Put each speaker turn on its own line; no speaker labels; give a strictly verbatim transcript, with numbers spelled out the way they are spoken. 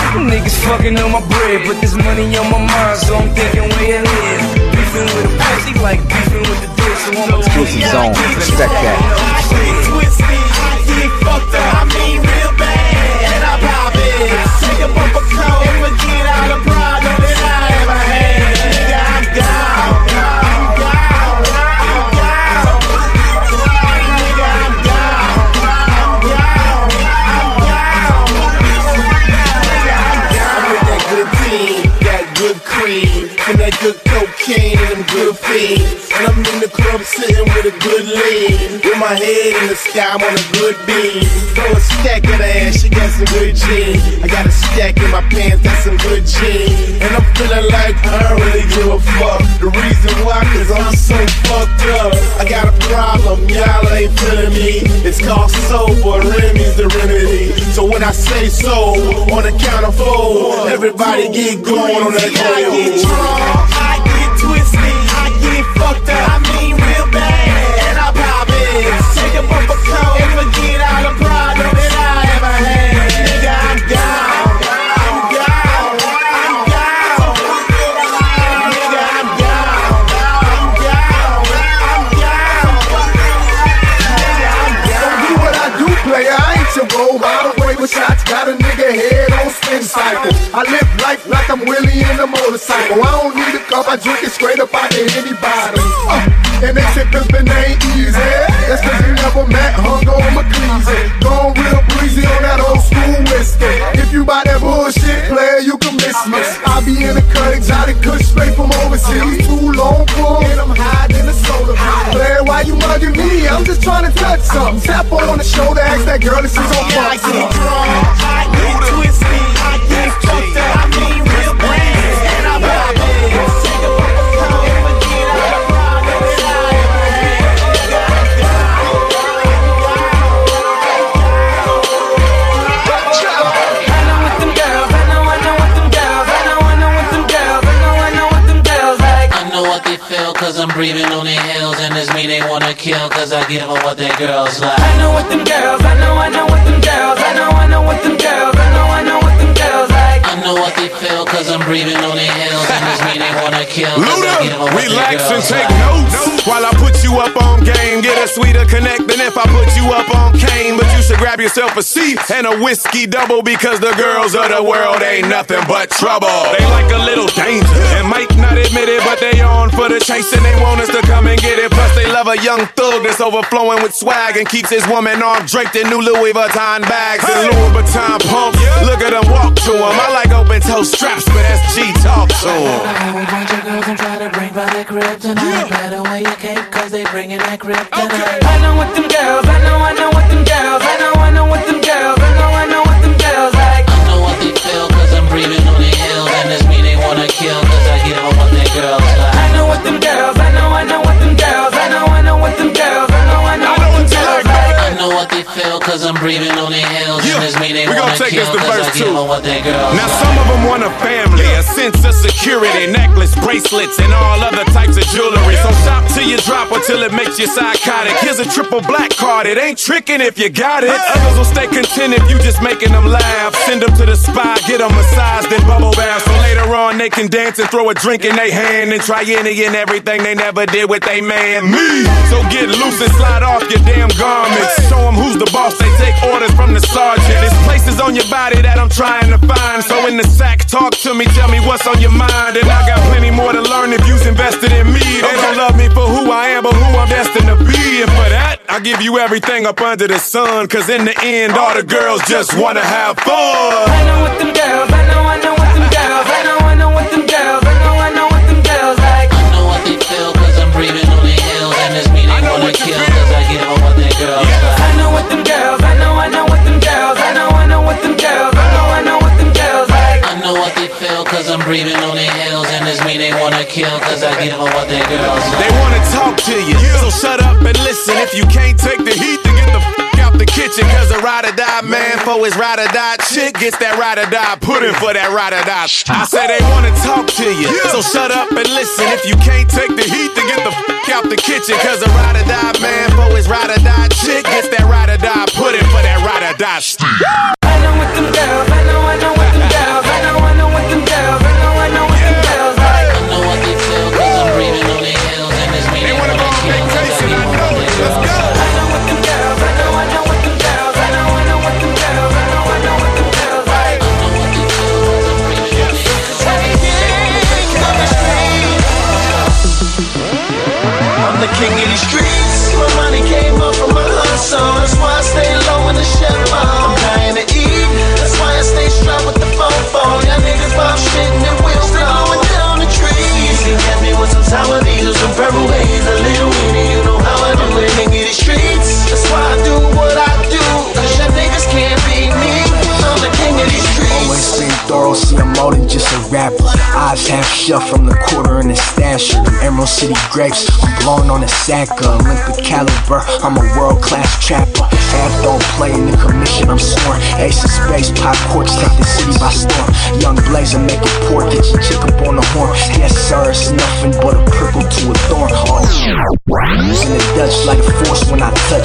Niggas fucking on my bread, but there's money on my mind, so I'm thinking way ahead. Beefing with a pussy like beefing with the dick, so I'm
exclusive zone, respect that.
I get twisty, I get fucked up, I mean real bad, and I pop it. Take a bumper coat and forget all the problem that I ever had. Nigga, I'm down, I'm down, I'm down. Nigga, I'm down, I'm down, I'm down. Nigga, I'm down. I'm with that good team, that good cream, and that good cocaine and them good fiends. And I'm in the club sitting with a good lean, with my head in the sky, I'm on a good beam. Throw a stack of the ass, she got some good jeans. I got a stack in my pants, that's some good jeans. And I'm feeling like I don't really give a fuck. The reason why, cause I'm so fucked up. I got a problem, y'all ain't feeling me. It's called sober, Remy's the remedy. So when I say so, on the count of four, everybody get going on that day. I get drunk, I get twisty, I get fucked up, I mean real bad, and I pop it. Take a bumper coat and forget all the problem that I ever had. Nigga, I'm down, I'm down, I'm down. Nigga, I'm down, I'm down, I'm down. Nigga, I'm down.
Don't do what I do, player, I ain't your role model. Wait with shots, got a nigga head on spin cycle. I live life like I'm Willie in a motorcycle. I don't need a cup, I drink it straight up out of any bottle. Uh, and they say pimpin' ain't easy. That's cause you never met Hunger on McCleasy. Gone real breezy on that old school whiskey. If you buy that bullshit, player, you can miss me. I be in a cut, exotic kush straight from overseas. Too long pull, and I'm hiding in the soda. Player, why you mugging me? I'm just trying to touch something. Tap on the shoulder, ask that girl if she's on
I
fuck
get
some.
drunk, I get twisty, I get fucked up, I mean real bad, and I pop it. Take a bumper coat and forget all the problem that I ever had. Nigga, I'm down,
I know what them girls, I know, I know what them girls, I know, I know what them girls, I know, I know what them girls like.
I know what they feel, cause I'm breathing on their heels. And it's me they wanna kill, cause I give them what their girls like.
I know what them girls, I know, I know what them girls, I know, I know what them girls, I know, I know what them girls like.
I know what they feel, cause I'm breathing on their heels. And it's me they wanna kill, cause I give them what their
Relax and
girls
take
like.
notes while I put you up on game. Get a sweeter connect than if I put you up on cane. But you should grab yourself a seat and a whiskey double, because the girls of the world ain't nothing but trouble. They like a little danger and might not admit it, but they on for the chase and they want us to come and get it. Plus they love a young thug that's overflowing with swag and keeps his woman arm draped in new Louis Vuitton bags and Louis Vuitton pumps. Look at them walk to him. I like open toe straps, but that's G talk to him.
I have a bunch of girls and try to bring by their kryptonite. Yeah. Better wear your cape, cause they bringing that kryptonite.
Okay. I know what them girls, I know, I know what them girls, I know, I know what them girls, I know, I know what them girls like.
I know what they feel, cause I'm breathing on their heels. And it's me they wanna kill, cause I give them what their girls like.
I know what them girls, I know, I know what them girls, I know, I know what them girls, I know, I know what them girls like.
I know what they feel, cause I'm breathing on their heels.
Yeah.
And it's me they
We
wanna
gon' take
kill,
this to
cause
verse
I give
two.
them what their girls
Now
like.
some of them want a family, a sense of security, necklace, bracelets, and all other types of jewelry. So shop till you drop or till it makes you psychotic. Here's a triple black card, it ain't tricking if you got it. Others will stay content if you just making them laugh. Send them to the spa, get them massaged and bubble bath. So later on they can dance and throw a drink in their hand and try any and everything they never did with they man, me. So get loose and slide off your damn garments. Show them who's the boss, they take orders from the sergeant. There's places on your body that I'm trying to find. So in the sack, talk to me, tell me what's on your mind. And I got plenty more to learn if you's invested in me. They don't love me for who I am, but who I'm destined to be. And for that, I give you everything up under the sun. Cause in the end, all the girls just wanna have fun.
I know what them girls, I know, I know what them girls, I know, I know what them girls, I know, I know what them girls like.
I know what they feel, cause I'm breathing on their heels. And it's me they wanna kill, cause I give them what their girls like.
I know what them girls, I know, I know what them girls, I know, I know what them girls, I know, I know what them girls like.
I know what they feel, cause I'm breathing on their heels. And it's me they wanna kill, cause I give them what their girls like.
They wanna talk to you, so shut up and listen. If you can't take the heat, then get the f out the kitchen. Cause a ride or die man for his ride or die chick gets that ride or die pudding for that ride or die. I say they wanna talk to you, so shut up and listen. If you can't take the heat, then get the f out the kitchen. Cause a ride or die man for his ride or die chick gets that ride or die pudding for that ride or die.
I know what them girls, I know, I know what them girls.
thorough, see I'm more than just a rapper. Eyes half shut from the quarter and the stasher. Them Emerald City grapes, I'm blowing on a sack of Olympic caliber, I'm a world-class trapper. Half don't play in the commission, I'm sworn. Ace of space, pop corks, take the city by storm. Young blazer, make it poor, get your chick up on the horn. Yes sir, it's nothing but a prickle to a thorn. Oh, using the Dutch like a force when I touch